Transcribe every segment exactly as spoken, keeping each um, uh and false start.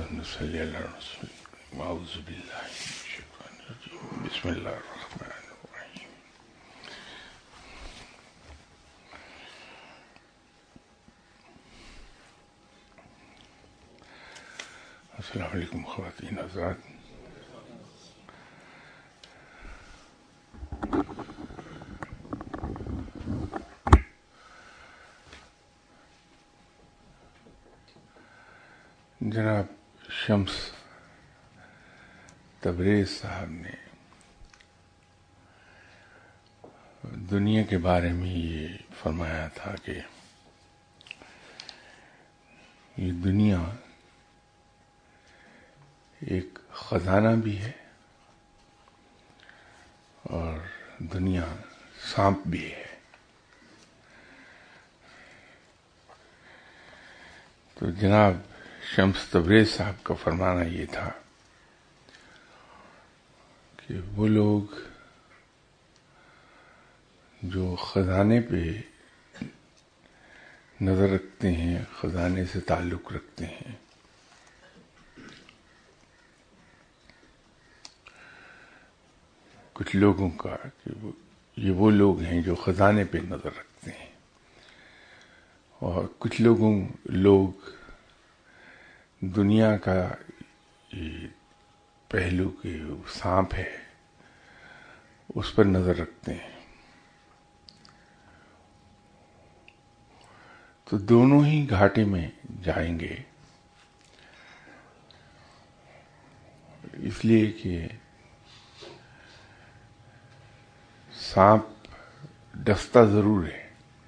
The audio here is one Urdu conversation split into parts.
نصلی علی رسول اعوذ باللہ من الشیطان الرجیم بسم اللہ الرحمن الرحیم. السلام علیکم خواتین حضرات. جناب شمس تبریز صاحب نے دنیا کے بارے میں یہ فرمایا تھا کہ یہ دنیا ایک خزانہ بھی ہے اور دنیا سانپ بھی ہے. تو جناب شمس تبریز صاحب کا فرمانا یہ تھا کہ وہ لوگ جو خزانے پہ نظر رکھتے ہیں، خزانے سے تعلق رکھتے ہیں، کچھ لوگوں کا کہ وہ یہ وہ لوگ ہیں جو خزانے پہ نظر رکھتے ہیں، اور کچھ لوگوں لوگ دنیا کا یہ پہلو کے سانپ ہے اس پر نظر رکھتے ہیں. تو دونوں ہی گھاٹے میں جائیں گے، اس لیے کہ سانپ ڈستا ضرور ہے.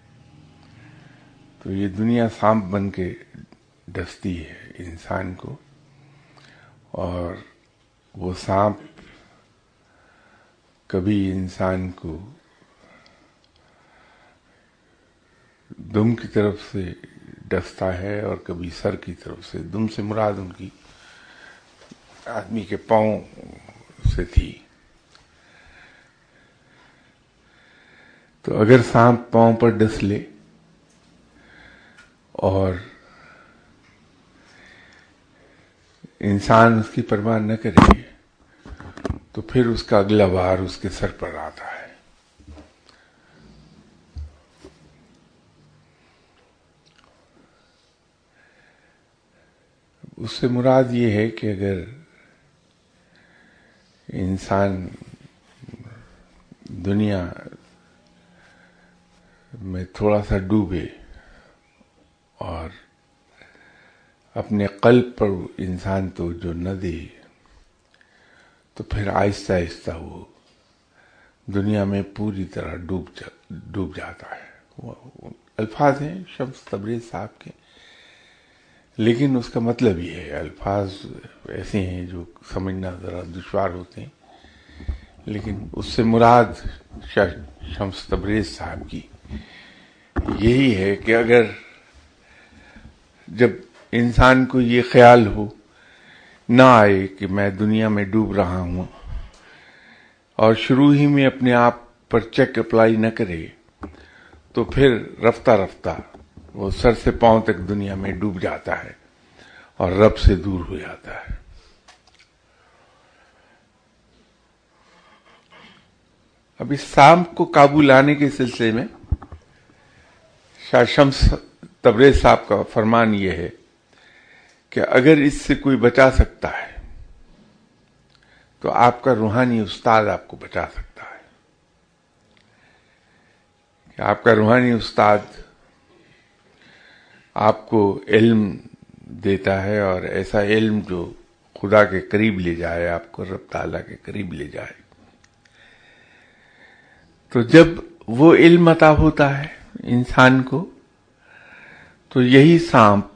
تو یہ دنیا سانپ بن کے ڈستی ہے انسان کو، اور وہ سانپ کبھی انسان کو دم کی طرف سے ڈستا ہے اور کبھی سر کی طرف سے. دم سے مراد ان کی آدمی کے پاؤں سے تھی. تو اگر سانپ پاؤں پر ڈس لے اور انسان اس کی پرواہ نہ کرے تو پھر اس کا اگلا وار اس کے سر پر آتا ہے. اس سے مراد یہ ہے کہ اگر انسان دنیا میں تھوڑا سا ڈوبے اور اپنے قلب پر انسان توجہ نہ دے تو پھر آہستہ آہستہ وہ دنیا میں پوری طرح ڈوب جا ڈوب جاتا ہے. وہ الفاظ ہیں شمس تبریز صاحب کے، لیکن اس کا مطلب یہ ہے. الفاظ ایسے ہیں جو سمجھنا ذرا دشوار ہوتے ہیں، لیکن اس سے مراد شمس تبریز صاحب کی یہی ہے کہ اگر جب انسان کو یہ خیال ہو نہ آئے کہ میں دنیا میں ڈوب رہا ہوں، اور شروع ہی میں اپنے آپ پر چیک اپلائی نہ کرے، تو پھر رفتہ رفتہ وہ سر سے پاؤں تک دنیا میں ڈوب جاتا ہے اور رب سے دور ہو جاتا ہے. اب اس سانپ کو قابو لانے کے سلسلے میں شاہ شمس تبریز صاحب کا فرمان یہ ہے کہ اگر اس سے کوئی بچا سکتا ہے تو آپ کا روحانی استاد آپ کو بچا سکتا ہے. کہ آپ کا روحانی استاد آپ کو علم دیتا ہے، اور ایسا علم جو خدا کے قریب لے جائے، آپ کو رب تعالیٰ کے قریب لے جائے. تو جب وہ علم عطا ہوتا ہے انسان کو، تو یہی سانپ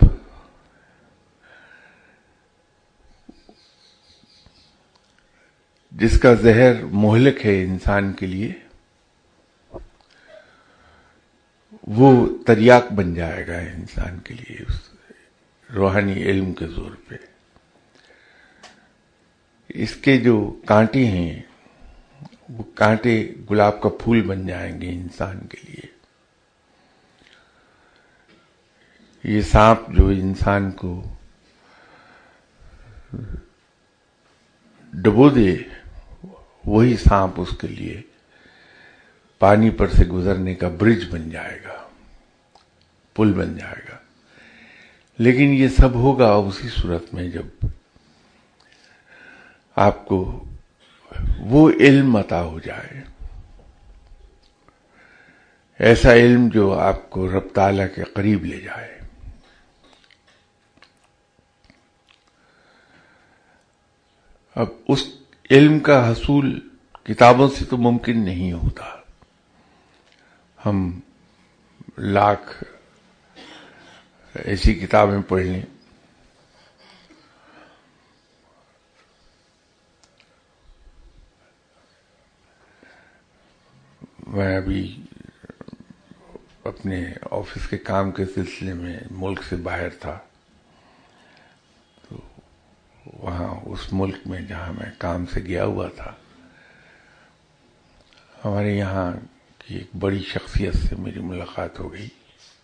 جس کا زہر مہلک ہے انسان کے لیے، وہ تریاق بن جائے گا انسان کے لیے اس روحانی علم کے زور پہ. اس کے جو کانٹے ہیں وہ کانٹے گلاب کا پھول بن جائیں گے انسان کے لیے. یہ سانپ جو انسان کو डुबो दे, वही सांप उसके लिए पानी पर से गुजरने का ब्रिज बन जाएगा, पुल बन जाएगा। लेकिन ये सब होगा उसी सूरत में जब आपको वो इल्म अता हो जाए, ऐसा इल्म जो आपको रब ताला के करीब ले जाए। अब उस इल्म का हसूल किताबों से तो मुमकिन नहीं होता। हम लाख ऐसी किताबें पढ़ लें, मैं अभी अपने ऑफिस के काम के सिलसिले में मुल्क से बाहर था, तो वहाँ उस मुल्क में जहाँ मैं काम से गया हुआ था, हमारे यहाँ की एक बड़ी शख्सियत से मेरी मुलाकात हो गई।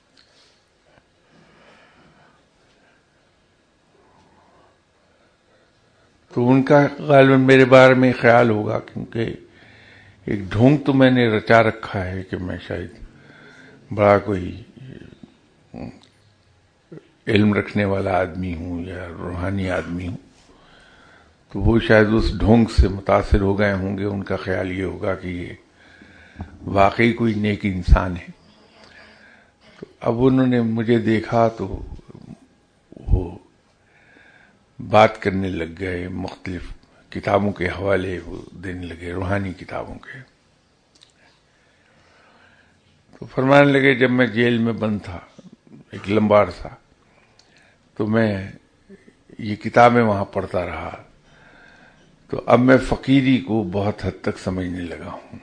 तो उनका गालिबन मेरे बारे में ख्याल होगा, क्योंकि एक ढोंग तो मैंने रचा रखा है कि मैं शायद बड़ा कोई इल्म रखने वाला आदमी हूँ या रूहानी आदमी हूँ। तो वो शायद उस ढोंग से मुतासिर हो गए होंगे, उनका ख्याल ये होगा कि ये वाकई कोई नेक इंसान है। तो अब उन्होंने मुझे देखा तो वो बात करने लग गए, मुख्तलिफ किताबों के हवाले वो देने लगे, रूहानी किताबों के। तो फरमाने लगे, जब मैं जेल में बंद था एक लंबा अरसा, तो मैं ये किताबें वहां पढ़ता रहा, तो अब मैं फकीरी को बहुत हद तक समझने लगा हूं।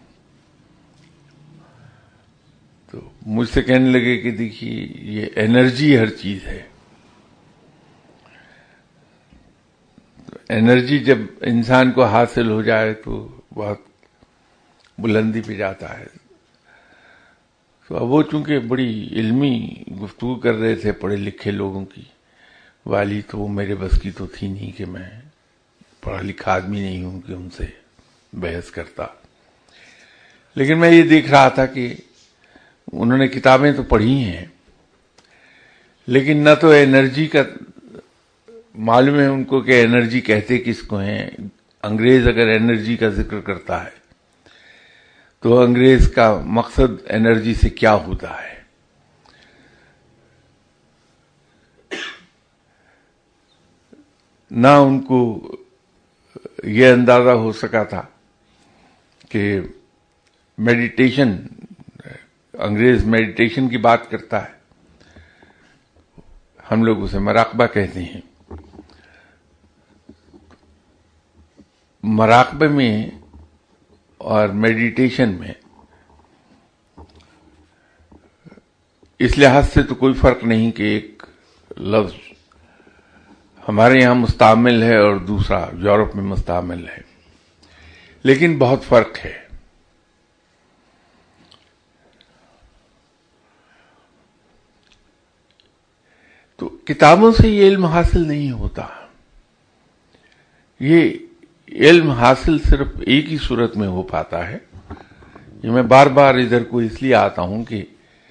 तो मुझसे कहने लगे कि देखिए, ये एनर्जी हर चीज है। तो एनर्जी जब इंसान को हासिल हो जाए तो बहुत बुलंदी पे जाता है। तो अब वो चूंकि बड़ी इल्मी गुफ्तगू कर रहे थे पढ़े लिखे लोगों की वाली, तो वो मेरे बस की तो थी नहीं कि मैं पढ़ा लिखा आदमी नहीं हूं कि उनसे बहस करता। लेकिन मैं ये देख रहा था कि उन्होंने किताबें तो पढ़ी हैं, लेकिन न तो एनर्जी का मालूम है उनको कि एनर्जी कहते किसको हैं। अंग्रेज अगर एनर्जी का जिक्र करता है तो अंग्रेज का मकसद एनर्जी से क्या होता है। ना उनको ये अंदाजा हो सका था कि मेडिटेशन, अंग्रेज मेडिटेशन की बात करता है, हम लोग उसे मराकबा कहते हैं। मराकबे में और मेडिटेशन में इस लिहाज से तो कोई फर्क नहीं कि एक लफ्ज हमारे यहां मुस्तामिल है और दूसरा यूरोप में मुस्तामिल है, लेकिन बहुत फर्क है। तो किताबों से ये इल्म हासिल नहीं होता। ये इल्म हासिल सिर्फ एक ही सूरत में हो पाता है। ये मैं बार बार इधर को इसलिए आता हूं कि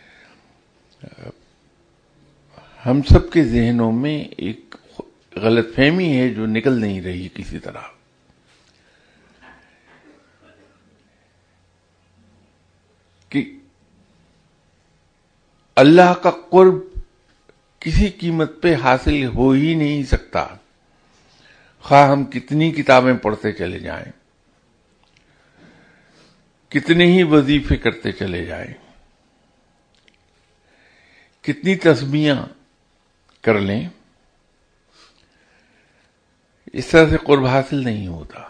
हम सबके जहनों में एक गलतफहमी है जो निकल नहीं रही किसी तरह, कि अल्लाह का कुर्ब किसी कीमत पे हासिल हो ही नहीं सकता, खा हम कितनी किताबें पढ़ते चले जाएं, कितने ही वजीफे करते चले जाएं, कितनी तस्बीहां कर लें, इस तरह से कुर्ब हासिल नहीं होता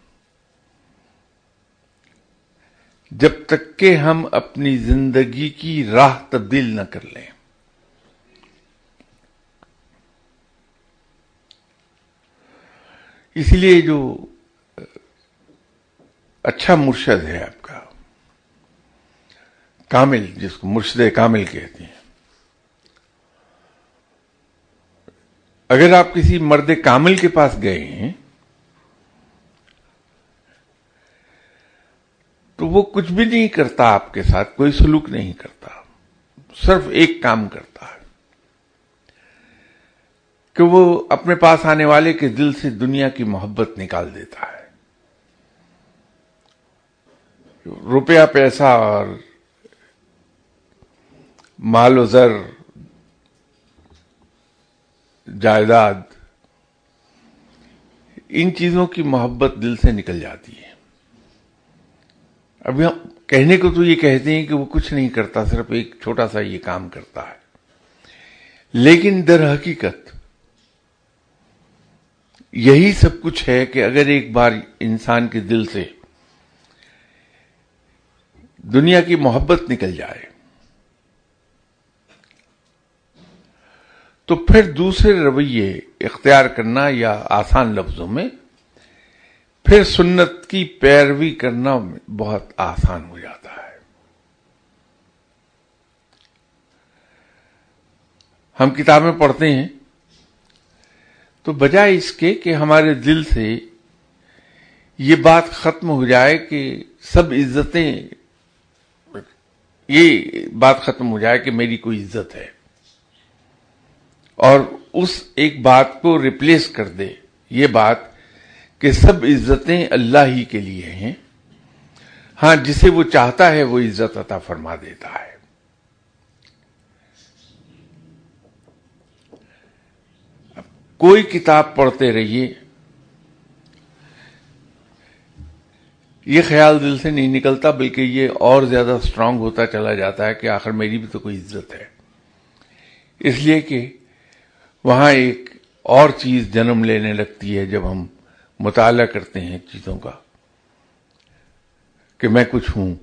जब तक कि हम अपनी जिंदगी की राह तब्दील न कर लें। इसलिए जो अच्छा मुर्शद है आपका, कामिल, जिसको मुर्शद कामिल कहते हैं, अगर आप किसी मर्द कामिल के पास गए हैं وہ کچھ بھی نہیں کرتا، آپ کے ساتھ کوئی سلوک نہیں کرتا، صرف ایک کام کرتا ہے کہ وہ اپنے پاس آنے والے کے دل سے دنیا کی محبت نکال دیتا ہے. روپیہ پیسہ اور مال و زر، جائیداد، ان چیزوں کی محبت دل سے نکل جاتی ہے. ابھی ہم کہنے کو تو یہ کہتے ہیں کہ وہ کچھ نہیں کرتا، صرف ایک چھوٹا سا یہ کام کرتا ہے، لیکن در حقیقت یہی سب کچھ ہے کہ اگر ایک بار انسان کے دل سے دنیا کی محبت نکل جائے تو پھر دوسرے رویے اختیار کرنا، یا آسان لفظوں میں پھر سنت کی پیروی کرنا بہت آسان ہو جاتا ہے. ہم کتابیں پڑھتے ہیں تو بجائے اس کے کہ ہمارے دل سے یہ بات ختم ہو جائے کہ سب عزتیں، یہ بات ختم ہو جائے کہ میری کوئی عزت ہے، اور اس ایک بات کو ریپلیس کر دے یہ بات کہ سب عزتیں اللہ ہی کے لیے ہیں، ہاں جسے وہ چاہتا ہے وہ عزت عطا فرما دیتا ہے. کوئی کتاب پڑھتے رہیے، یہ خیال دل سے نہیں نکلتا، بلکہ یہ اور زیادہ سٹرونگ ہوتا چلا جاتا ہے کہ آخر میری بھی تو کوئی عزت ہے. اس لیے کہ وہاں ایک اور چیز جنم لینے لگتی ہے جب ہم مطالعہ کرتے ہیں چیزوں کا، کہ میں کچھ ہوں.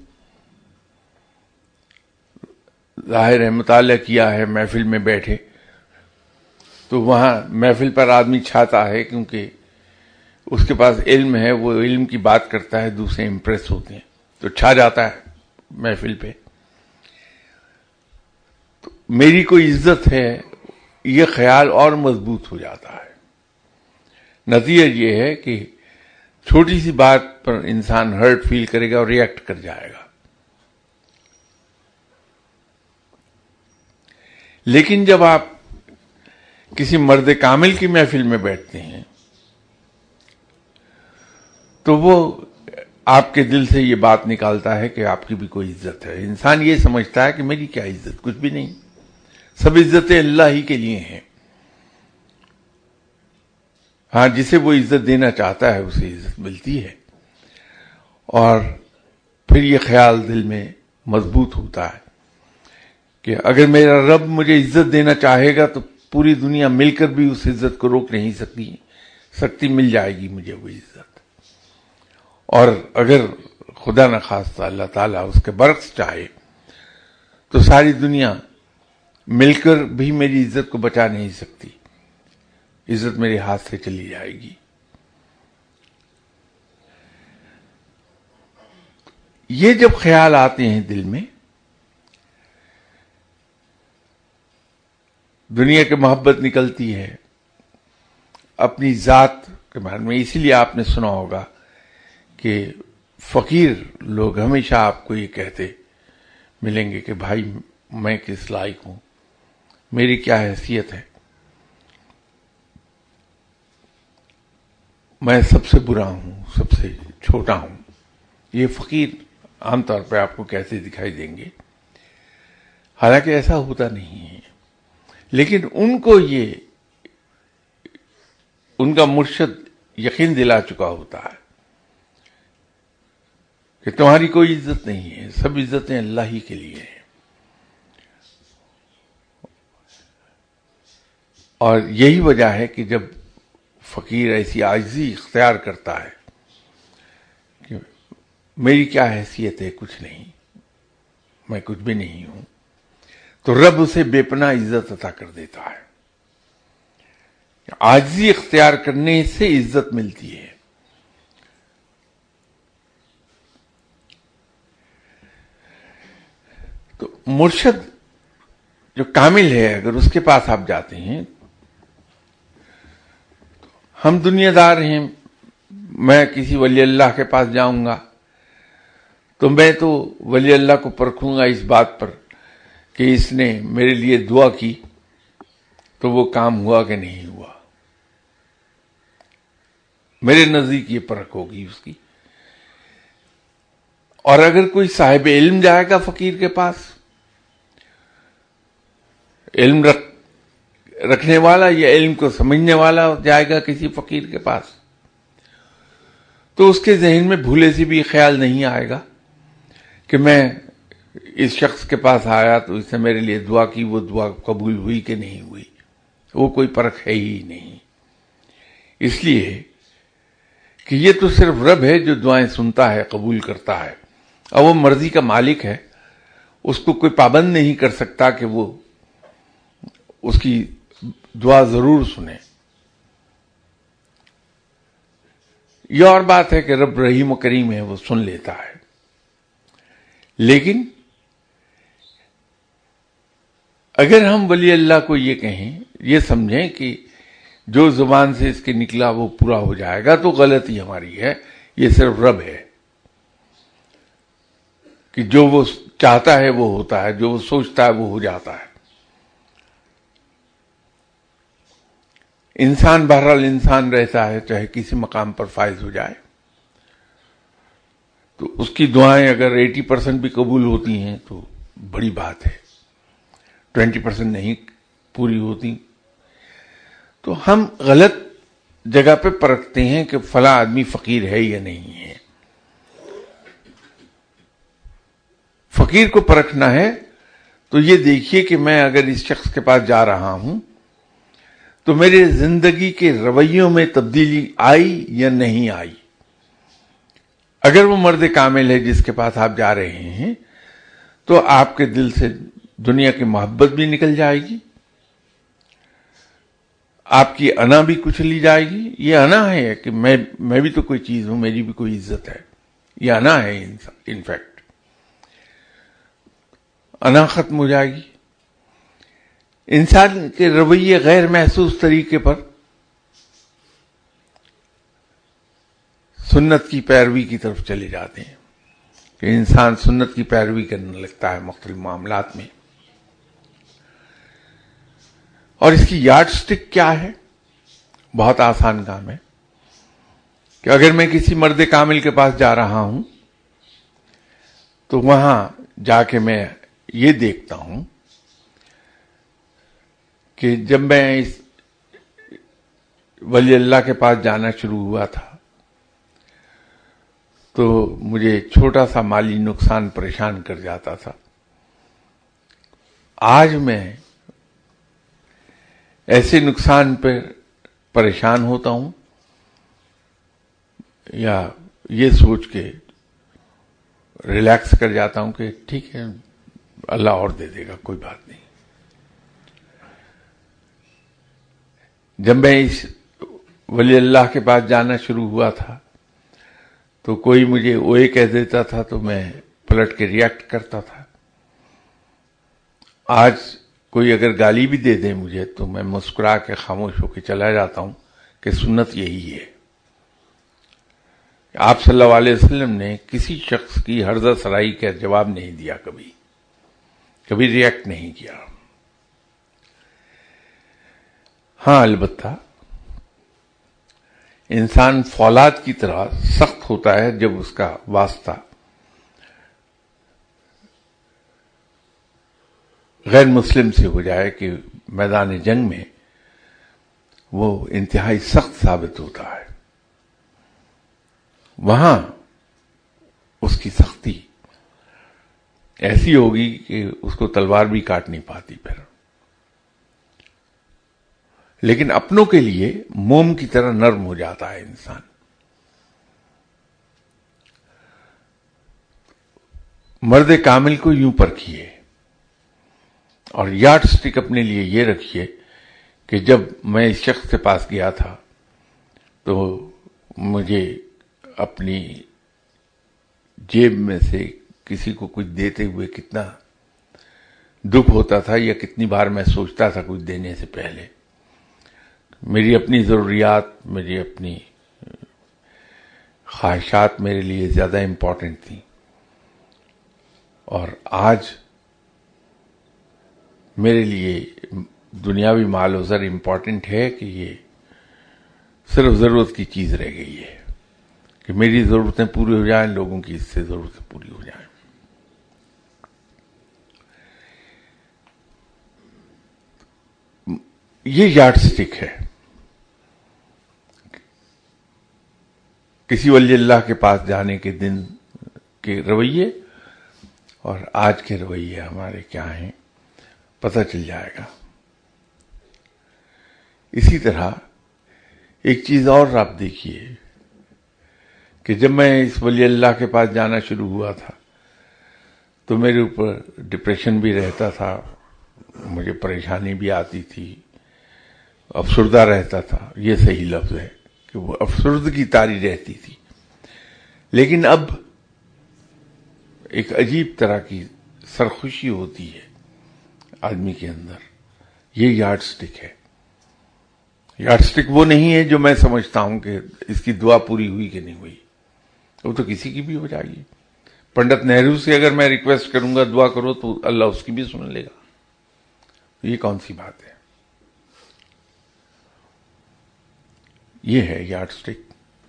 ظاہر ہے مطالعہ کیا ہے، محفل میں بیٹھے تو وہاں محفل پر آدمی چھاتا ہے کیونکہ اس کے پاس علم ہے، وہ علم کی بات کرتا ہے، دوسرے امپریس ہوتے ہیں تو چھا جاتا ہے محفل پہ. تو میری کوئی عزت ہے، یہ خیال اور مضبوط ہو جاتا ہے. نتیجہ یہ ہے کہ چھوٹی سی بات پر انسان ہرٹ فیل کرے گا اور ریئیکٹ کر جائے گا. لیکن جب آپ کسی مرد کامل کی محفل میں بیٹھتے ہیں تو وہ آپ کے دل سے یہ بات نکالتا ہے کہ آپ کی بھی کوئی عزت ہے. انسان یہ سمجھتا ہے کہ میری کیا عزت، کچھ بھی نہیں، سب عزتیں اللہ ہی کے لیے ہیں. ہاں جسے وہ عزت دینا چاہتا ہے اسے عزت ملتی ہے، اور پھر یہ خیال دل میں مضبوط ہوتا ہے کہ اگر میرا رب مجھے عزت دینا چاہے گا تو پوری دنیا مل کر بھی اس عزت کو روک نہیں سکتی سکتی مل جائے گی مجھے وہ عزت. اور اگر خدا نخواستہ اللہ تعالیٰ اس کے برعکس چاہے تو ساری دنیا مل کر بھی میری عزت کو بچا نہیں سکتی، عزت میرے ہاتھ سے چلی جائے گی. یہ جب خیال آتے ہیں دل میں، دنیا کی محبت نکلتی ہے اپنی ذات کے بارے میں. اسی لیے آپ نے سنا ہوگا کہ فقیر لوگ ہمیشہ آپ کو یہ کہتے ملیں گے کہ بھائی میں کس لائق ہوں، میری کیا حیثیت ہے، میں سب سے برا ہوں، سب سے چھوٹا ہوں. یہ فقیر عام طور پہ آپ کو کیسے دکھائی دیں گے، حالانکہ ایسا ہوتا نہیں ہے. لیکن ان کو یہ ان کا مرشد یقین دلا چکا ہوتا ہے کہ تمہاری کوئی عزت نہیں ہے، سب عزتیں اللہ ہی کے لیے ہیں. اور یہی وجہ ہے کہ جب فقیر ایسی عاجزی اختیار کرتا ہے کہ میری کیا حیثیت ہے، کچھ نہیں، میں کچھ بھی نہیں ہوں، تو رب اسے بے پناہ عزت عطا کر دیتا ہے. عاجزی اختیار کرنے سے عزت ملتی ہے. تو مرشد جو کامل ہے، اگر اس کے پاس آپ جاتے ہیں، ہم دنیا دار ہیں، میں کسی ولی اللہ کے پاس جاؤں گا تو میں تو ولی اللہ کو پرکھوں گا اس بات پر کہ اس نے میرے لیے دعا کی تو وہ کام ہوا کہ نہیں ہوا. میرے نزدیک یہ پرکھ ہوگی اس کی. اور اگر کوئی صاحب علم جائے گا فقیر کے پاس، علم رکھ رکھنے والا یا علم کو سمجھنے والا جائے گا کسی فقیر کے پاس، تو اس کے ذہن میں بھولے سے بھی خیال نہیں آئے گا کہ میں اس شخص کے پاس آیا تو اس نے میرے لیے دعا کی، وہ دعا قبول ہوئی کہ نہیں ہوئی. وہ کوئی پرکھ ہے ہی نہیں. اس لیے کہ یہ تو صرف رب ہے جو دعائیں سنتا ہے، قبول کرتا ہے، اور وہ مرضی کا مالک ہے. اس کو کوئی پابند نہیں کر سکتا کہ وہ اس کی دعا ضرور سنے. یہ اور بات ہے کہ رب رحیم و کریم ہے، وہ سن لیتا ہے. لیکن اگر ہم ولی اللہ کو یہ کہیں، یہ سمجھیں کہ جو زبان سے اس کے نکلا وہ پورا ہو جائے گا، تو غلطی ہماری ہے. یہ صرف رب ہے کہ جو وہ چاہتا ہے وہ ہوتا ہے، جو وہ سوچتا ہے وہ ہو جاتا ہے. انسان بہرحال انسان رہتا ہے، چاہے کسی مقام پر فائز ہو جائے تو اس کی دعائیں اگر ایٹی پرسنٹ بھی قبول ہوتی ہیں تو بڑی بات ہے. ٹوینٹی پرسنٹ نہیں پوری ہوتی تو ہم غلط جگہ پہ پرکھتے ہیں کہ فلاں آدمی فقیر ہے یا نہیں ہے. فقیر کو پرکھنا ہے تو یہ دیکھیے کہ میں اگر اس شخص کے پاس جا رہا ہوں تو میرے زندگی کے رویوں میں تبدیلی آئی یا نہیں آئی. اگر وہ مرد کامل ہے جس کے پاس آپ جا رہے ہیں تو آپ کے دل سے دنیا کی محبت بھی نکل جائے گی، آپ کی انا بھی کچلی جائے گی. یہ انا ہے کہ میں میں بھی تو کوئی چیز ہوں، میری بھی کوئی عزت ہے. یہ انا ہے انفیکٹ. انا ختم ہو جائے گی. انسان کے رویے غیر محسوس طریقے پر سنت کی پیروی کی طرف چلے جاتے ہیں کہ انسان سنت کی پیروی کرنے لگتا ہے مختلف معاملات میں. اور اس کی یارڈ سٹک کیا ہے؟ بہت آسان کام ہے کہ اگر میں کسی مرد کامل کے پاس جا رہا ہوں تو وہاں جا کے میں یہ دیکھتا ہوں کہ جب میں اس ولی اللہ کے پاس جانا شروع ہوا تھا تو مجھے چھوٹا سا مالی نقصان پریشان کر جاتا تھا. آج میں ایسے نقصان پہ پریشان ہوتا ہوں یا یہ سوچ کے ریلیکس کر جاتا ہوں کہ ٹھیک ہے اللہ اور دے دے گا، کوئی بات نہیں. جب میں اس ولی اللہ کے پاس جانا شروع ہوا تھا تو کوئی مجھے اوے کہہ دیتا تھا تو میں پلٹ کے ریئیکٹ کرتا تھا. آج کوئی اگر گالی بھی دے دے مجھے تو میں مسکرا کے خاموش ہو کے چلا جاتا ہوں کہ سنت یہی ہے. آپ صلی اللہ علیہ وسلم نے کسی شخص کی ہرزہ سرائی کا جواب نہیں دیا، کبھی کبھی ریئیکٹ نہیں کیا. ہاں البتہ انسان فولاد کی طرح سخت ہوتا ہے جب اس کا واسطہ غیر مسلم سے ہو جائے کہ میدان جنگ میں وہ انتہائی سخت ثابت ہوتا ہے. وہاں اس کی سختی ایسی ہوگی کہ اس کو تلوار بھی کاٹ نہیں پاتی پھر. لیکن اپنوں کے لیے موم کی طرح نرم ہو جاتا ہے انسان. مرد کامل کو یوں پرکھیے اور یارڈ سٹک اپنے لیے یہ رکھیے کہ جب میں اس شخص کے پاس گیا تھا تو مجھے اپنی جیب میں سے کسی کو کچھ دیتے ہوئے کتنا دکھ ہوتا تھا یا کتنی بار میں سوچتا تھا کچھ دینے سے پہلے. میری اپنی ضروریات، میری اپنی خواہشات میرے لیے زیادہ امپورٹنٹ تھیں. اور آج میرے لیے دنیاوی مال و زر امپورٹنٹ ہے کہ یہ صرف ضرورت کی چیز رہ گئی ہے کہ میری ضرورتیں پوری ہو جائیں، لوگوں کی اس سے ضرورتیں پوری ہو جائیں. یہ یارڈ سٹک ہے. کسی ولی اللہ کے پاس جانے کے دن کے رویے اور آج کے رویے ہمارے کیا ہیں پتہ چل جائے گا. اسی طرح ایک چیز اور آپ دیکھیے کہ جب میں اس ولی اللہ کے پاس جانا شروع ہوا تھا تو میرے اوپر ڈپریشن بھی رہتا تھا، مجھے پریشانی بھی آتی تھی، افسردہ رہتا تھا. یہ صحیح لفظ ہے کہ وہ افسردگی طاری رہتی تھی. لیکن اب ایک عجیب طرح کی سرخوشی ہوتی ہے آدمی کے اندر. یہ یارڈ سٹک ہے. یارڈ سٹک وہ نہیں ہے جو میں سمجھتا ہوں کہ اس کی دعا پوری ہوئی کہ نہیں ہوئی. وہ تو کسی کی بھی ہو جائے گی. پنڈت نہرو سے اگر میں ریکویسٹ کروں گا دعا کرو تو اللہ اس کی بھی سن لے گا. یہ کون سی بات ہے؟ یہ ہے یارڈ سٹک.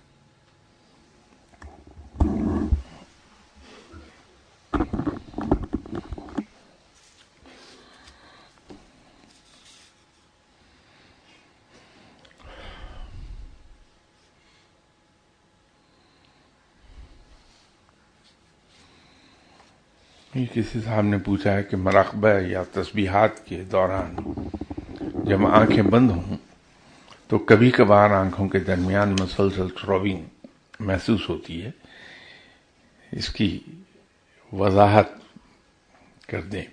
کسی صاحب نے پوچھا ہے کہ مراقبہ یا تسبیحات کے دوران جب آنکھیں بند ہوں تو کبھی کبھار آنکھوں کے درمیان مسلسل تھروبنگ محسوس ہوتی ہے. اس کی وضاحت کر دیں.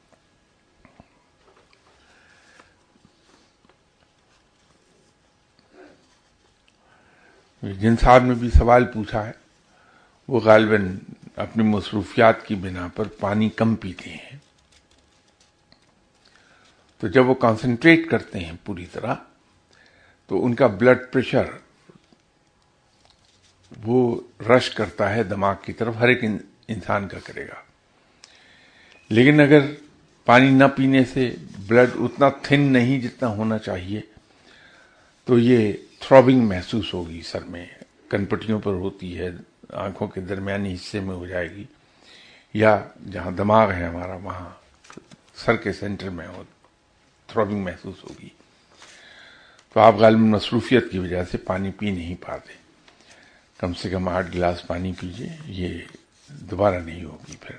جن صاحب نے بھی سوال پوچھا ہے وہ غالباً اپنی مصروفیات کی بنا پر پانی کم پیتے ہیں. تو جب وہ کانسنٹریٹ کرتے ہیں پوری طرح تو ان کا بلڈ پریشر وہ رش کرتا ہے دماغ کی طرف. ہر ایک انسان کا کرے گا. لیکن اگر پانی نہ پینے سے بلڈ اتنا تھن نہیں جتنا ہونا چاہیے تو یہ تھروبنگ محسوس ہوگی. سر میں کنپٹیوں پر ہوتی ہے، آنکھوں کے درمیانی حصے میں ہو جائے گی، یا جہاں دماغ ہے ہمارا وہاں سر کے سینٹر میں ہو تھروبنگ محسوس ہوگی. تو آپ غالباً مصروفیت کی وجہ سے پانی پی نہیں پاتے. کم سے کم آٹھ گلاس پانی پیجئے، یہ دوبارہ نہیں ہوگی پھر.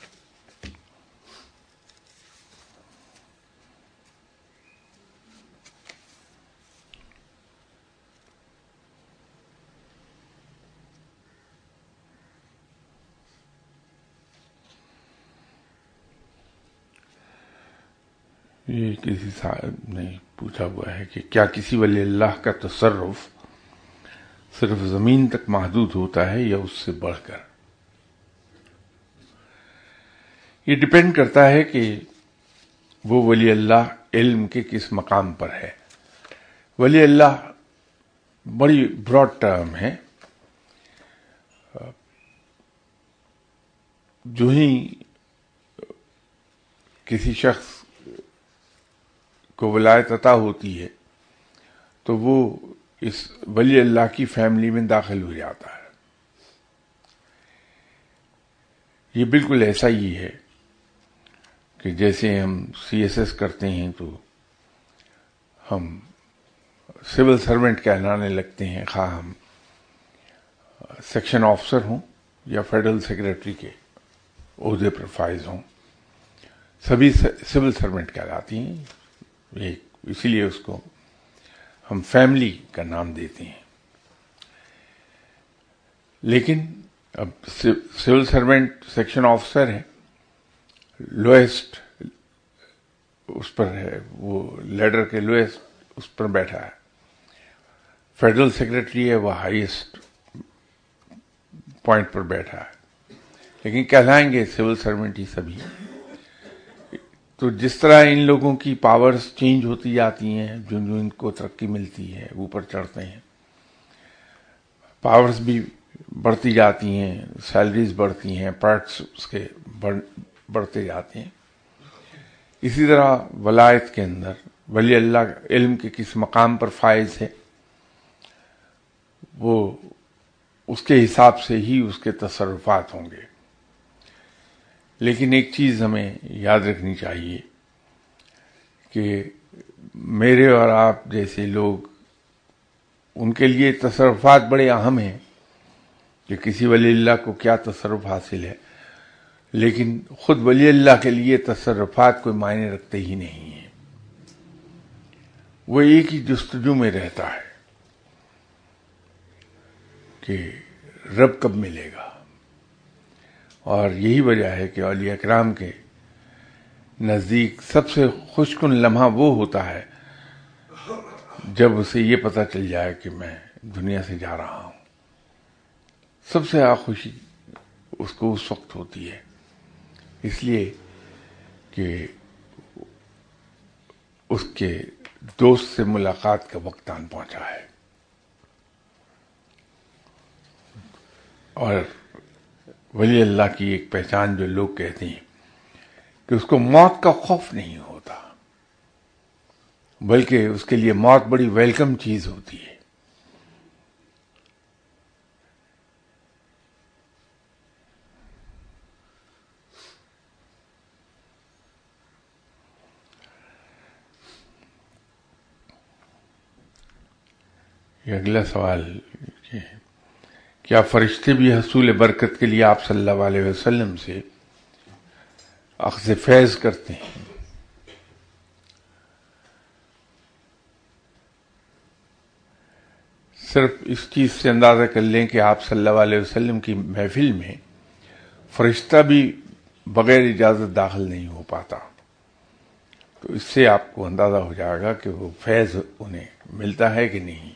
یہ کسی صاحب نے پوچھا ہوا ہے کہ کیا کسی ولی اللہ کا تصرف صرف زمین تک محدود ہوتا ہے یا اس سے بڑھ کر؟ یہ ڈیپینڈ کرتا ہے کہ وہ ولی اللہ علم کے کس مقام پر ہے. ولی اللہ بڑی براڈ ٹرم ہے. جو ہی کسی شخص کو ولایت عطا ہوتی ہے تو وہ اس ولی اللہ کی فیملی میں داخل ہو جاتا ہے. یہ بالکل ایسا ہی ہے کہ جیسے ہم سی ایس ایس کرتے ہیں تو ہم سول سرونٹ کہلانے لگتے ہیں، خواہ ہم سیکشن آفیسر ہوں یا فیڈرل سیکریٹری کے عہدے پر فائز ہوں، سبھی سول سرونٹ کہلاتی ہیں. اسی لیے اس کو ہم فیملی کا نام دیتے ہیں. لیکن اب سول سرونٹ سیکشن آفیسر ہے، لوئسٹ اس پر ہے، وہ لیڈر کے لوئسٹ اس پر بیٹھا ہے. فیڈرل سیکریٹری ہے، وہ ہائیسٹ پوائنٹ پر بیٹھا ہے. لیکن کہلائیں گے سول سرونٹ ہی سبھی. تو جس طرح ان لوگوں کی پاورز چینج ہوتی جاتی ہیں، جو جو ان کو ترقی ملتی ہے اوپر چڑھتے ہیں، پاورز بھی بڑھتی جاتی ہیں، سیلریز بڑھتی ہیں، پرکس اس کے بڑھتے جاتے ہیں. اسی طرح ولایت کے اندر ولی اللہ علم کے کس مقام پر فائز ہے، وہ اس کے حساب سے ہی اس کے تصرفات ہوں گے. لیکن ایک چیز ہمیں یاد رکھنی چاہیے کہ میرے اور آپ جیسے لوگ، ان کے لیے تصرفات بڑے اہم ہیں کہ کسی ولی اللہ کو کیا تصرف حاصل ہے، لیکن خود ولی اللہ کے لیے تصرفات کوئی معنی رکھتے ہی نہیں ہیں. وہ ایک ہی جستجو میں رہتا ہے کہ رب کب ملے گا. اور یہی وجہ ہے کہ اولیاء کرام کے نزدیک سب سے خوش کن لمحہ وہ ہوتا ہے جب اسے یہ پتہ چل جائے کہ میں دنیا سے جا رہا ہوں. سب سے زیادہ خوشی اس کو اس وقت ہوتی ہے، اس لیے کہ اس کے دوست سے ملاقات کا وقت آن پہنچا ہے. اور ولی اللہ کی ایک پہچان جو لوگ کہتے ہیں کہ اس کو موت کا خوف نہیں ہوتا، بلکہ اس کے لیے موت بڑی ویلکم چیز ہوتی ہے. یہ اگلا سوال یہ ہے، کیا فرشتے بھی حصول برکت کے لیے آپ صلی اللہ علیہ وسلم سے اخذ فیض کرتے ہیں؟ صرف اس چیز سے اندازہ کر لیں کہ آپ صلی اللہ علیہ وسلم کی محفل میں فرشتہ بھی بغیر اجازت داخل نہیں ہو پاتا، تو اس سے آپ کو اندازہ ہو جائے گا کہ وہ فیض انہیں ملتا ہے کہ نہیں.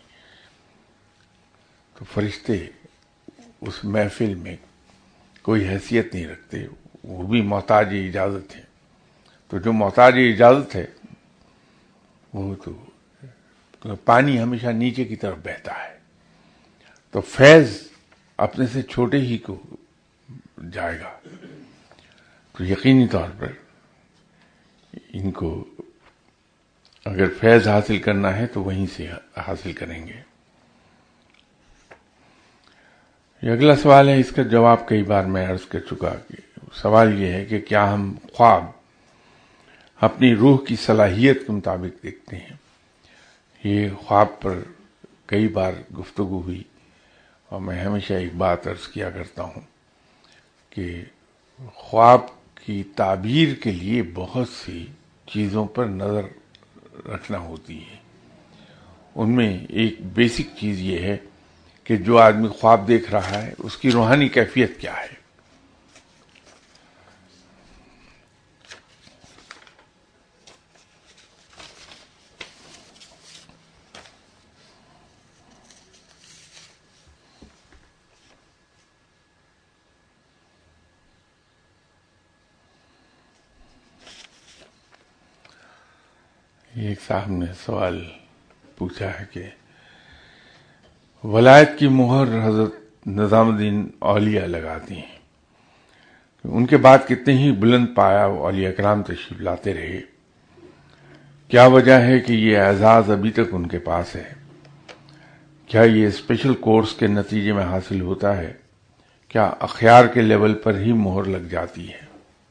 تو فرشتے اس محفل میں کوئی حیثیت نہیں رکھتے، وہ بھی محتاج اجازت ہے. تو جو محتاج اجازت ہے وہ تو پانی ہمیشہ نیچے کی طرف بہتا ہے، تو فیض اپنے سے چھوٹے ہی کو جائے گا. تو یقینی طور پر ان کو اگر فیض حاصل کرنا ہے تو وہیں سے حاصل کریں گے. یہ اگلا سوال ہے، اس کا جواب کئی بار میں عرض کر چکا. کہ سوال یہ ہے کہ کیا ہم خواب اپنی روح کی صلاحیت کے مطابق دیکھتے ہیں؟ یہ خواب پر کئی بار گفتگو ہوئی، اور میں ہمیشہ ایک بات عرض کیا کرتا ہوں کہ خواب کی تعبیر کے لیے بہت سی چیزوں پر نظر رکھنا ہوتی ہے. ان میں ایک بیسک چیز یہ ہے کہ جو آدمی خواب دیکھ رہا ہے اس کی روحانی کیفیت کیا ہے. ایک صاحب نے سوال پوچھا ہے کہ ولایت کی مہر حضرت نظام الدین اولیاء لگاتی ہیں، ان کے بعد کتنے ہی بلند پایا اولیاء کرام تشریف لاتے رہے، کیا وجہ ہے کہ یہ اعزاز ابھی تک ان کے پاس ہے؟ کیا یہ اسپیشل کورس کے نتیجے میں حاصل ہوتا ہے؟ کیا اخیار کے لیول پر ہی مہر لگ جاتی ہے؟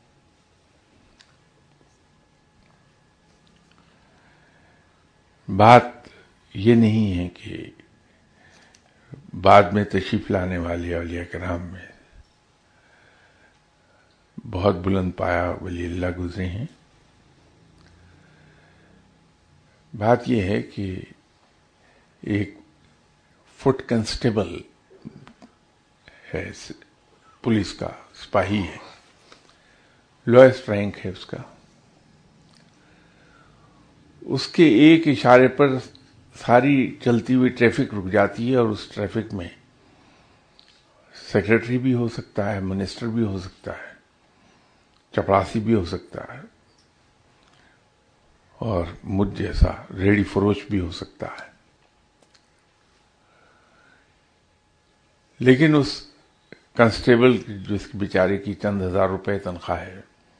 بات یہ نہیں ہے کہ بعد میں تشریف لانے والے اولیاء کرام میں بہت بلند پایا ولی اللہ گزرے ہیں. بات یہ ہے کہ ایک فٹ کنسٹیبل ہے، پولیس کا سپاہی ہے، لوئسٹ رینک ہے اس کا، اس کے ایک اشارے پر ساری چلتی ہوئی ٹریفک رک جاتی ہے، اور اس ٹریفک میں سیکرٹری بھی ہو سکتا ہے، منسٹر بھی ہو سکتا ہے، چپراسی بھی ہو سکتا ہے، اور مجھ جیسا ریڑی فروش بھی ہو سکتا ہے. لیکن اس کانسٹیبل جس بیچارے کی چند ہزار روپے تنخواہ ہے،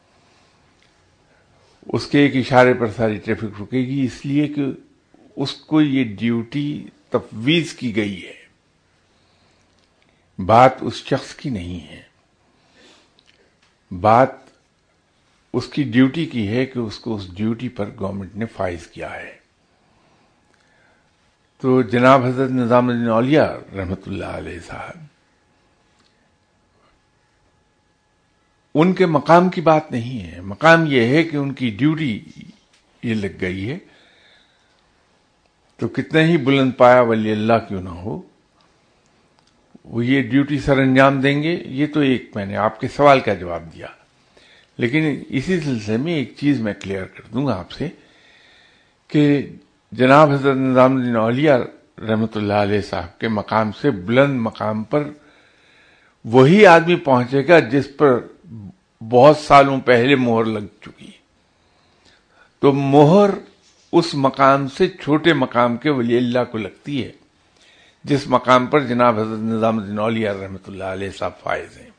اس کے ایک اشارے پر ساری ٹریفک رکے گی، اس لیے کہ اس کو یہ ڈیوٹی تفویض کی گئی ہے، بات اس شخص کی نہیں ہے، بات اس کی ڈیوٹی کی ہے کہ اس کو اس ڈیوٹی پر گورنمنٹ نے فائز کیا ہے۔ تو جناب حضرت نظام الدین اولیاء رحمۃ اللہ علیہ صاحب، ان کے مقام کی بات نہیں ہے، مقام یہ ہے کہ ان کی ڈیوٹی یہ لگ گئی ہے، تو کتنے ہی بلند پایا ولی اللہ کیوں نہ ہو، وہ یہ ڈیوٹی سر انجام دیں گے۔ یہ تو ایک میں نے آپ کے سوال کا جواب دیا، لیکن اسی سلسلے میں ایک چیز میں کلیئر کر دوں گا آپ سے کہ جناب حضرت نظام الدین اولیاء رحمۃ اللہ علیہ صاحب کے مقام سے بلند مقام پر وہی آدمی پہنچے گا جس پر بہت سالوں پہلے مہر لگ چکی، تو مہر اس مقام سے چھوٹے مقام کے ولی اللہ کو لگتی ہے جس مقام پر جناب حضرت نظام الدین اولیاء رحمۃ اللہ علیہ صاحب فائز ہیں۔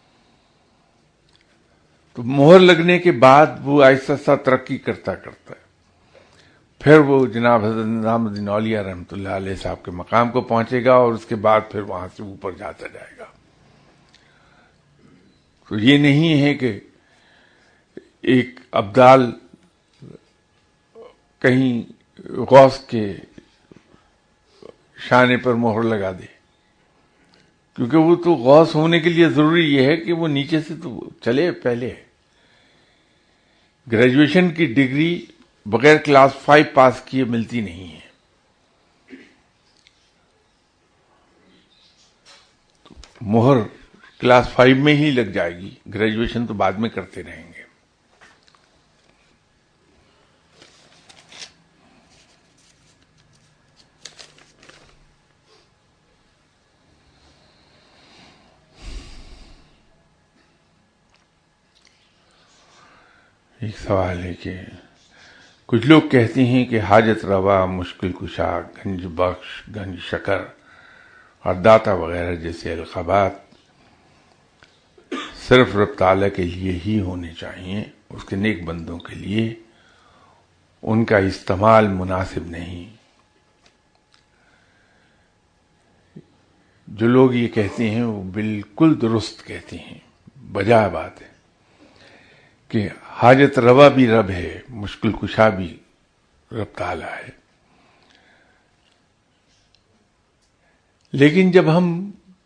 تو مہر لگنے کے بعد وہ آہستہ آہستہ ترقی کرتا کرتا ہے، پھر وہ جناب حضرت نظام الدین اولیاء رحمۃ اللہ علیہ صاحب کے مقام کو پہنچے گا، اور اس کے بعد پھر وہاں سے اوپر جاتا جائے گا۔ تو یہ نہیں ہے کہ ایک ابدال کہیں غوث کے شانے پر مہر لگا دے، کیونکہ وہ تو غوث ہونے کے لیے ضروری یہ ہے کہ وہ نیچے سے تو چلے پہلے۔ گریجویشن کی ڈگری بغیر کلاس فائیو پاس کیے ملتی نہیں ہے، مہر کلاس فائیو میں ہی لگ جائے گی، گریجویشن تو بعد میں کرتے رہیں گے۔ ایک سوال ہے کہ کچھ لوگ کہتے ہیں کہ حاجت روا، مشکل کشا، گنج بخش، گنج شکر اور داتا وغیرہ جیسے القابات صرف رب تعالیٰ کے لیے ہی ہونے چاہیے، اس کے نیک بندوں کے لیے ان کا استعمال مناسب نہیں۔ جو لوگ یہ کہتے ہیں وہ بالکل درست کہتے ہیں، بجا بات ہے کہ حاجت روا بھی رب ہے، مشکل کشا بھی رب تعالیٰ ہے، لیکن جب ہم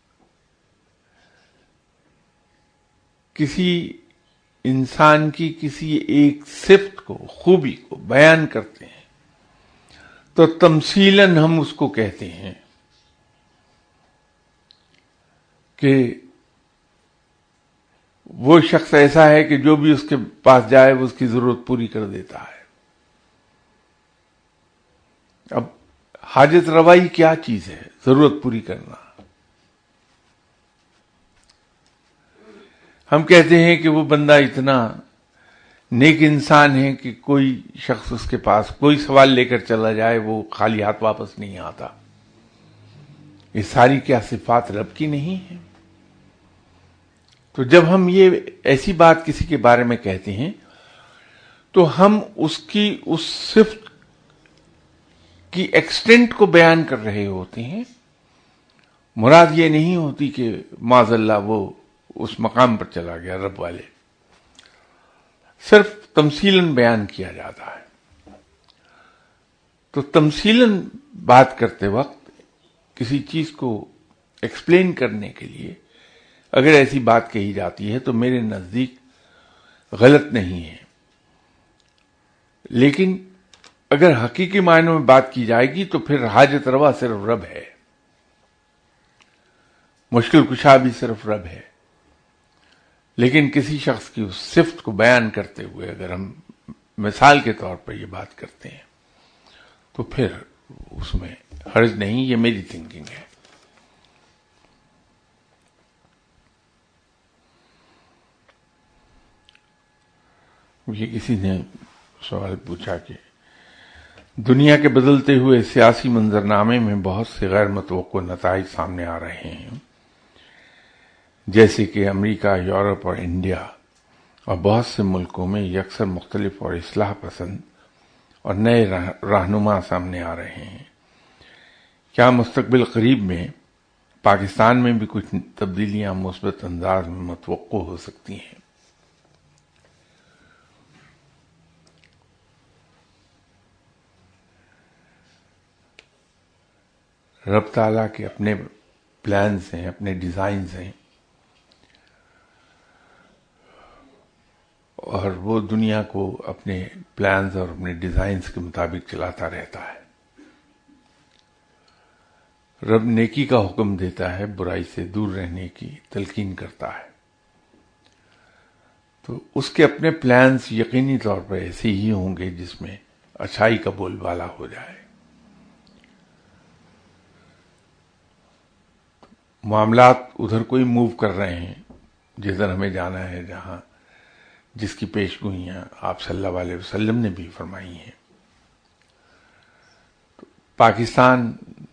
کسی انسان کی کسی ایک صفت کو، خوبی کو بیان کرتے ہیں تو تمثیلاً ہم اس کو کہتے ہیں کہ وہ شخص ایسا ہے کہ جو بھی اس کے پاس جائے وہ اس کی ضرورت پوری کر دیتا ہے۔ اب حاجت روائی کیا چیز ہے؟ ضرورت پوری کرنا۔ ہم کہتے ہیں کہ وہ بندہ اتنا نیک انسان ہے کہ کوئی شخص اس کے پاس کوئی سوال لے کر چلا جائے وہ خالی ہاتھ واپس نہیں آتا۔ یہ ساری کیا صفات رب کی نہیں ہے؟ تو جب ہم یہ ایسی بات کسی کے بارے میں کہتے ہیں تو ہم اس کی اس صفت کی ایکسٹینٹ کو بیان کر رہے ہوتے ہیں، مراد یہ نہیں ہوتی کہ معاذ اللہ وہ اس مقام پر چلا گیا رب والے، صرف تمثیلاً بیان کیا جاتا ہے۔ تو تمثیلاً بات کرتے وقت کسی چیز کو ایکسپلین کرنے کے لیے اگر ایسی بات کہی جاتی ہے تو میرے نزدیک غلط نہیں ہے، لیکن اگر حقیقی معنوں میں بات کی جائے گی تو پھر حاجت روا صرف رب ہے، مشکل کشا بھی صرف رب ہے۔ لیکن کسی شخص کی اس صفت کو بیان کرتے ہوئے اگر ہم مثال کے طور پر یہ بات کرتے ہیں تو پھر اس میں حرج نہیں، یہ میری تھنکنگ ہے۔ یہ کسی نے سوال پوچھا کہ دنیا کے بدلتے ہوئے سیاسی منظرنامے میں بہت سے غیر متوقع نتائج سامنے آ رہے ہیں، جیسے کہ امریکہ، یورپ اور انڈیا اور بہت سے ملکوں میں یکسر مختلف اور اصلاح پسند اور نئے رہنما سامنے آ رہے ہیں، کیا مستقبل قریب میں پاکستان میں بھی کچھ تبدیلیاں مثبت انداز میں متوقع ہو سکتی ہیں؟ رب تعالیٰ کے اپنے پلانز ہیں، اپنے ڈیزائنز ہیں، اور وہ دنیا کو اپنے پلانز اور اپنے ڈیزائنز کے مطابق چلاتا رہتا ہے۔ رب نیکی کا حکم دیتا ہے، برائی سے دور رہنے کی تلقین کرتا ہے، تو اس کے اپنے پلانز یقینی طور پر ایسے ہی ہوں گے جس میں اچھائی کا بول بالا ہو جائے۔ معاملات ادھر کوئی موو کر رہے ہیں جدھر ہمیں جانا ہے، جہاں جس کی پیش گوئیاں آپ صلی اللہ علیہ وسلم نے بھی فرمائی ہیں۔ تو پاکستان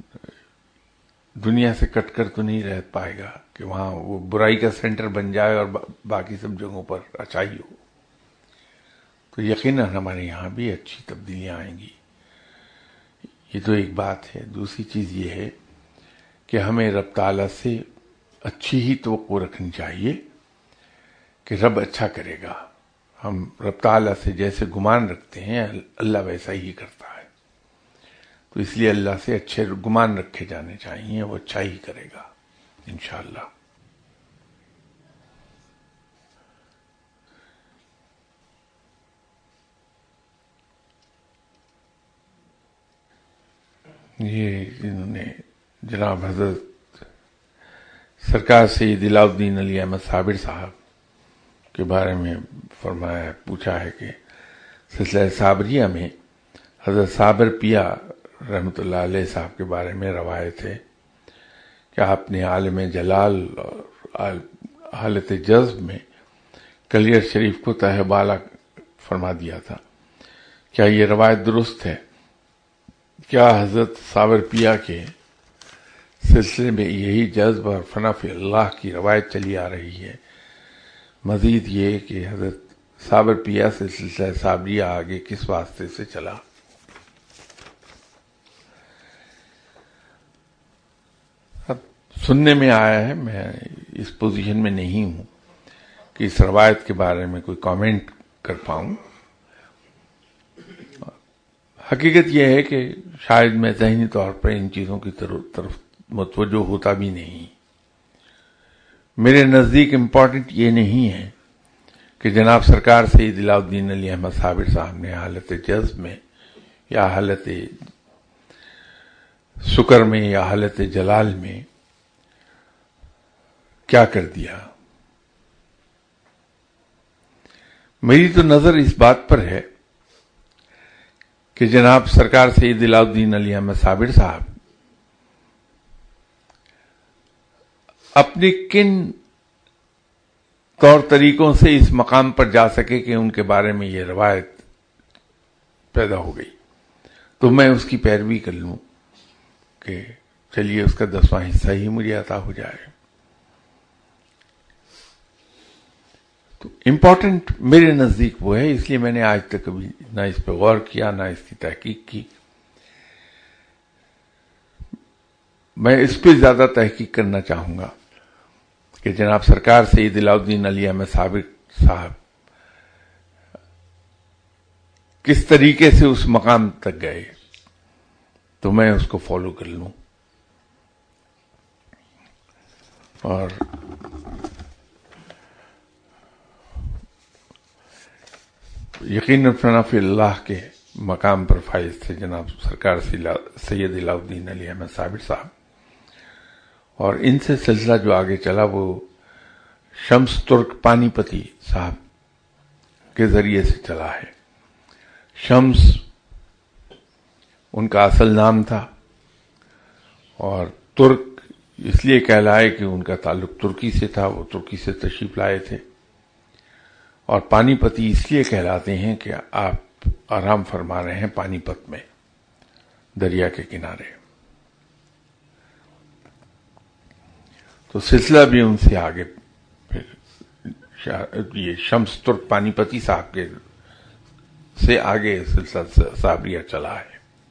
دنیا سے کٹ کر تو نہیں رہ پائے گا کہ وہاں وہ برائی کا سینٹر بن جائے اور باقی سب جگہوں پر اچھائی ہو، تو یقیناً ہمارے یہاں بھی اچھی تبدیلیاں آئیں گی۔ یہ تو ایک بات ہے۔ دوسری چیز یہ ہے کہ ہمیں رب تعالیٰ سے اچھی ہی توقع رکھنی چاہیے کہ رب اچھا کرے گا۔ ہم رب تعالیٰ سے جیسے گمان رکھتے ہیں اللہ ویسا ہی کرتا ہے، تو اس لیے اللہ سے اچھے گمان رکھے جانے چاہیے، وہ اچھا ہی کرے گا انشاءاللہ۔ یہ انہوں نے جناب حضرت سرکار سید علاؤالدین علی احمد صابر صاحب کے بارے میں فرمایا، پوچھا ہے کہ سلسلہ صابریہ میں حضرت صابر پیا رحمۃ اللہ علیہ صاحب کے بارے میں روایت ہے کہ آپ نے عالم جلال اور حالت جذب میں کلیر شریف کو تہ بالا فرما دیا تھا۔ کیا یہ روایت درست ہے؟ کیا حضرت صابر پیا کے سلسلے میں یہی جذب اور فنا فی اللہ کی روایت چلی آ رہی ہے؟ مزید یہ کہ حضرت صابر پیا سے سلسلہ صابریہ آگے کس واسطے سے چلا؟ اب سننے میں آیا ہے، میں اس پوزیشن میں نہیں ہوں کہ اس روایت کے بارے میں کوئی کامنٹ کر پاؤں۔ حقیقت یہ ہے کہ شاید میں ذہنی طور پر ان چیزوں کی طرف متوجہ ہوتا بھی نہیں۔ میرے نزدیک امپورٹنٹ یہ نہیں ہے کہ جناب سرکار سید علاؤالدین علی احمد صابر صاحب نے حالت جذب میں یا حالت سکر میں یا حالت جلال میں کیا کر دیا۔ میری تو نظر اس بات پر ہے کہ جناب سرکار سید علاؤالدین علی احمد صابر صاحب اپنی کن طور طریقوں سے اس مقام پر جا سکے کہ ان کے بارے میں یہ روایت پیدا ہو گئی، تو میں اس کی پیروی کر لوں کہ چلیے اس کا دسواں حصہ ہی مجھے عطا ہو جائے۔ تو امپورٹنٹ میرے نزدیک وہ ہے، اس لیے میں نے آج تک کبھی نہ اس پہ غور کیا نہ اس کی تحقیق کی۔ میں اس پہ زیادہ تحقیق کرنا چاہوں گا کہ جناب سرکار سید علاؤالدین علی احمد صابر صاحب کس طریقے سے اس مقام تک گئے، تو میں اس کو فالو کر لوں۔ اور یقیناً فنا فی اللہ کے مقام پر فائز تھے جناب سرکار سید علاؤالدین علی احمد صابر صاحب، اور ان سے سلسلہ جو آگے چلا وہ شمس ترک پانی پتی صاحب کے ذریعے سے چلا ہے۔ شمس ان کا اصل نام تھا، اور ترک اس لیے کہلائے کہ ان کا تعلق ترکی سے تھا، وہ ترکی سے تشریف لائے تھے، اور پانی پتی اس لیے کہلاتے ہیں کہ آپ آرام فرما رہے ہیں پانی پت میں، دریا کے کنارے۔ تو سلسلہ بھی ان سے آگے یہ شمس ترک پانی پتی صاحب کے سے آگے سلسلہ صابریہ چلا ہے.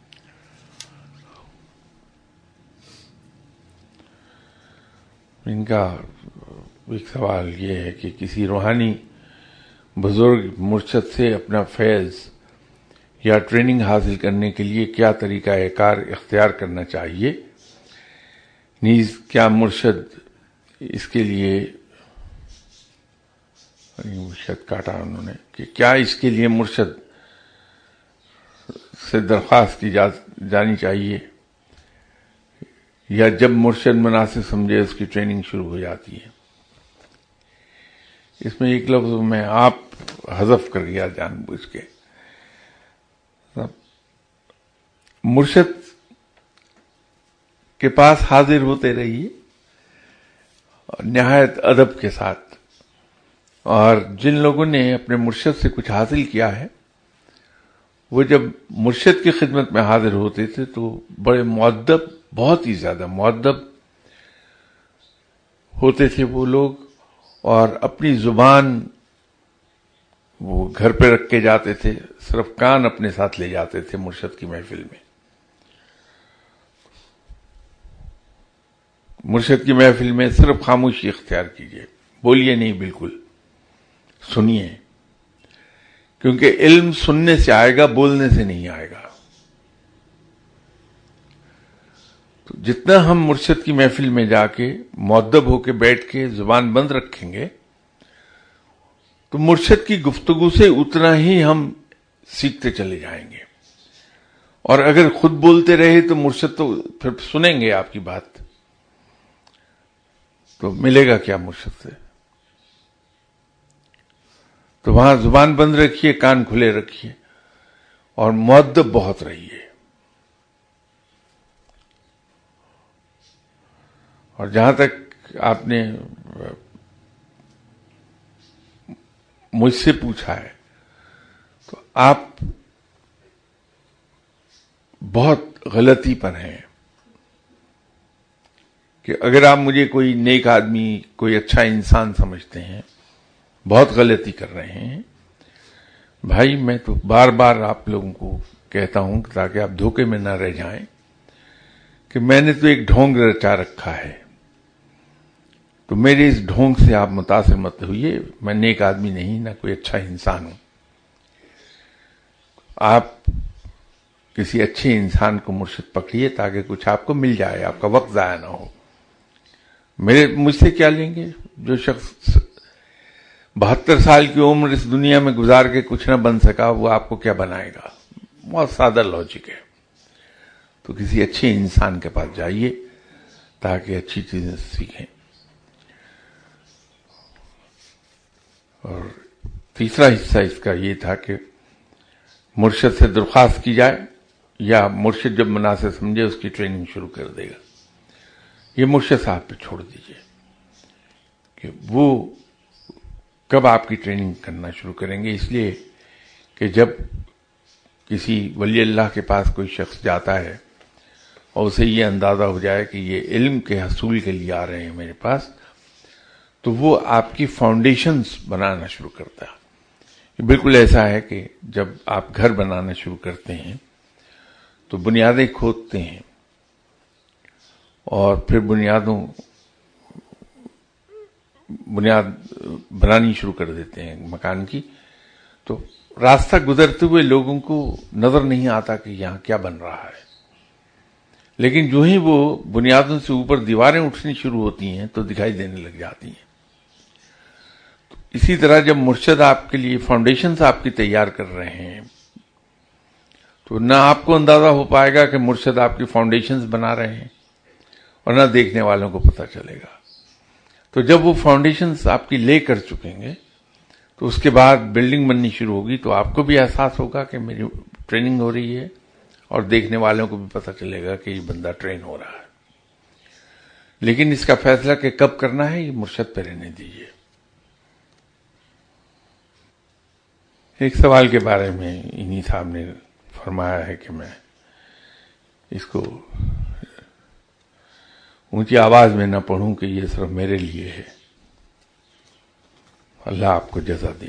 ان کا ایک سوال یہ ہے کہ کسی روحانی بزرگ مرشد سے اپنا فیض یا ٹریننگ حاصل کرنے کے لیے کیا طریقہ کار اختیار کرنا چاہیے؟ نیز کیا مرشد اس کے لیے مرشد کاٹا انہوں نے کہ کیا اس کے لیے مرشد سے درخواست کی جا جانی چاہیے یا جب مرشد مناسب سمجھے اس کی ٹریننگ شروع ہو جاتی ہے؟ اس میں ایک لفظ میں آپ حذف کر گیا جان بوجھ کے. مرشد کے پاس حاضر ہوتے رہیے نہایت ادب کے ساتھ، اور جن لوگوں نے اپنے مرشد سے کچھ حاصل کیا ہے وہ جب مرشد کی خدمت میں حاضر ہوتے تھے تو بڑے مؤدب، بہت ہی زیادہ مؤدب ہوتے تھے وہ لوگ، اور اپنی زبان وہ گھر پہ رکھ کے جاتے تھے، صرف کان اپنے ساتھ لے جاتے تھے مرشد کی محفل میں. مرشد کی محفل میں صرف خاموشی اختیار کیجیے، بولیے نہیں، بالکل سنیے، کیونکہ علم سننے سے آئے گا، بولنے سے نہیں آئے گا. تو جتنا ہم مرشد کی محفل میں جا کے مؤدب ہو کے بیٹھ کے زبان بند رکھیں گے تو مرشد کی گفتگو سے اتنا ہی ہم سیکھتے چلے جائیں گے. اور اگر خود بولتے رہے تو مرشد تو پھر سنیں گے آپ کی بات، تو ملے گا کیا مرشد سے؟ تو وہاں زبان بند رکھیے، کان کھلے رکھیے، اور مؤدب بہت رہیے. اور جہاں تک آپ نے مجھ سے پوچھا ہے تو آپ بہت غلطی پر ہیں کہ اگر آپ مجھے کوئی نیک آدمی، کوئی اچھا انسان سمجھتے ہیں، بہت غلطی کر رہے ہیں. بھائی میں تو بار بار آپ لوگوں کو کہتا ہوں تاکہ آپ دھوکے میں نہ رہ جائیں کہ میں نے تو ایک ڈھونگ رچا رکھا ہے، تو میرے اس ڈھونگ سے آپ متاثر مت ہوئیے. میں نیک آدمی نہیں، نہ کوئی اچھا انسان ہوں. آپ کسی اچھے انسان کو مرشد پکڑیے تاکہ کچھ آپ کو مل جائے، آپ کا وقت ضائع نہ ہو. میرے مجھ سے کیا لیں گے؟ جو شخص بہتر سال کی عمر اس دنیا میں گزار کے کچھ نہ بن سکا، وہ آپ کو کیا بنائے گا؟ بہت سادہ لاجک ہے. تو کسی اچھے انسان کے پاس جائیے تاکہ اچھی چیزیں سیکھیں. اور تیسرا حصہ اس کا یہ تھا کہ مرشد سے درخواست کی جائے یا مرشد جب مناسب سمجھے اس کی ٹریننگ شروع کر دے گا. یہ مرشد صاحب پہ چھوڑ دیجئے کہ وہ کب آپ کی ٹریننگ کرنا شروع کریں گے. اس لیے کہ جب کسی ولی اللہ کے پاس کوئی شخص جاتا ہے اور اسے یہ اندازہ ہو جائے کہ یہ علم کے حصول کے لیے آ رہے ہیں میرے پاس، تو وہ آپ کی فاؤنڈیشنز بنانا شروع کرتا ہے. یہ بالکل ایسا ہے کہ جب آپ گھر بنانا شروع کرتے ہیں تو بنیادیں کھودتے ہیں اور پھر بنیادوں بنیاد بنانی شروع کر دیتے ہیں مکان کی. تو راستہ گزرتے ہوئے لوگوں کو نظر نہیں آتا کہ یہاں کیا بن رہا ہے، لیکن جو ہی وہ بنیادوں سے اوپر دیواریں اٹھنی شروع ہوتی ہیں تو دکھائی دینے لگ جاتی ہیں. تو اسی طرح جب مرشد آپ کے لیے فاؤنڈیشنز آپ کی تیار کر رہے ہیں تو نہ آپ کو اندازہ ہو پائے گا کہ مرشد آپ کی فاؤنڈیشنز بنا رہے ہیں اور نہ دیکھنے والوں کو پتہ چلے گا. تو جب وہ فاؤنڈیشنز آپ کی لے کر چکیں گے تو اس کے بعد بلڈنگ بننی شروع ہوگی تو آپ کو بھی احساس ہوگا کہ میری ٹریننگ ہو رہی ہے اور دیکھنے والوں کو بھی پتہ چلے گا کہ یہ بندہ ٹرین ہو رہا ہے. لیکن اس کا فیصلہ کہ کب کرنا ہے یہ مرشد پہ رہنے دیجیے. ایک سوال کے بارے میں انہی صاحب نے فرمایا ہے کہ میں اس کو اونچی آواز میں نہ پڑھوں کہ یہ صرف میرے لیے ہے. اللہ آپ کو جزا دے.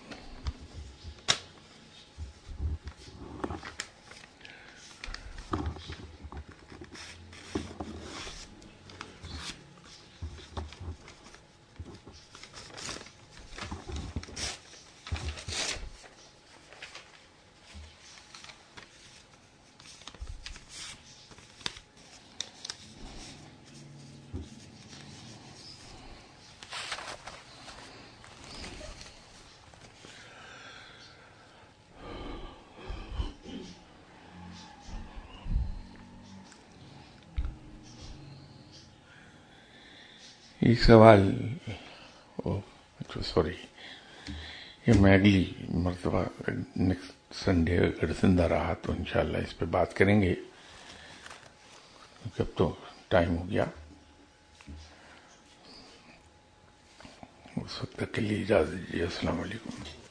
ایک سوال سوری یہ میں اگلی مرتبہ نیکسٹ سنڈے اگر زندہ رہا تو انشاءاللہ اس پہ بات کریں گے، کیونکہ اب تو ٹائم ہو گیا. اس وقت تک کے لیے اجازت دیجیے. السلام علیکم.